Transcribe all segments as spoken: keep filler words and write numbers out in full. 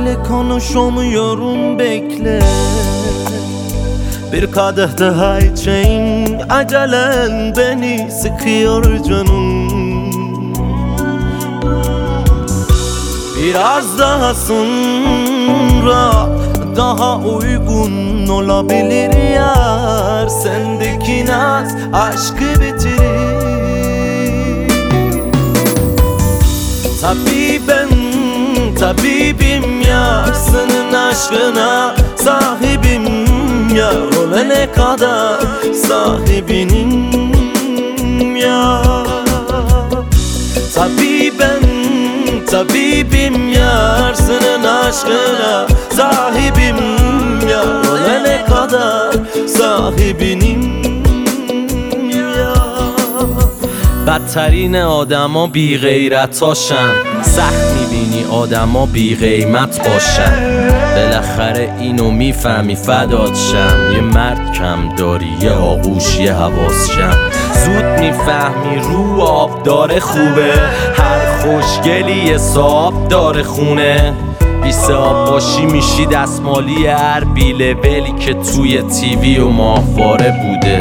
Acele konuşamıyorum, bekle. Bir kadeh daha içeyim, acelen beni sıkıyor canım. Biraz daha sonra daha uygun olabilir yar. Sendeki naz aşkı bitirir. Tabibim, tabibim yar, senin aşkına sahibim yar. Ölene kadar sahibinim yar. Tabibim, tabibim yar, senin aşkına sahibim yar. Ölene kadar sahibinim yar. بدترین آدما بی غیرتاشن، سخت میبینی آدما بی قیمت باشن. بالاخره اینو میفهمی فدات شم. یه مرد کم داری، یه آغوش، یه حواس شم. زود میفهمی رو آب داره خوبه، هر خوشگلی یه صاحب داره خونه. بیسه آب باشی میشی دستمالی هر بیله ولی که توی تیوی و ماهواره بوده.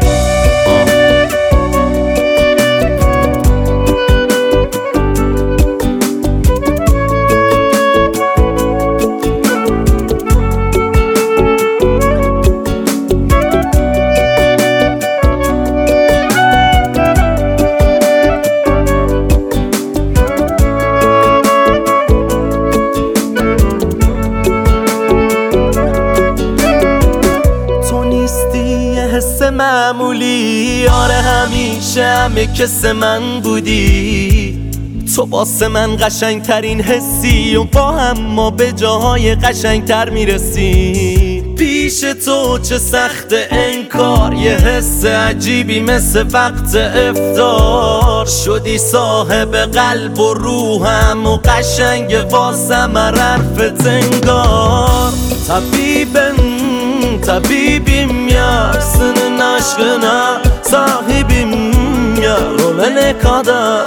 حس معمولی، آره همیشه همه کس من بودی. تو واسه من قشنگ ترین حسی و با هم ما به جاهای قشنگ تر میرسی. پیش تو چه سخت انکار، یه حس عجیبی مثل وقت افطار. شدی صاحب قلب و روحم و قشنگ واسم حرفت انگار. طبیبم طبیبim yar, senin aşkına sahibim yar. Ölene kadar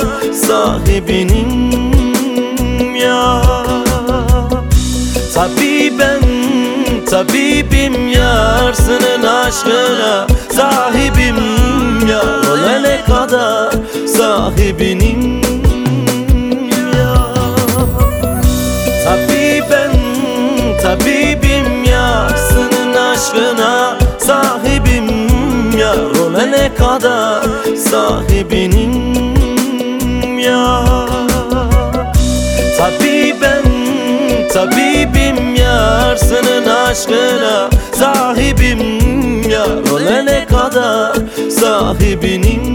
sahibinim yar. Tabibim, tabibim yar, senin aşkına sahibim yar. Ölene kadar sahibinim yar. Tabibim, tabibim yar, aşkına sahibim yar. Ölene kadar sahibinim yar. Tabibim, tabibim yar, senin aşkına sahibim yar. Ölene kadar sahibinim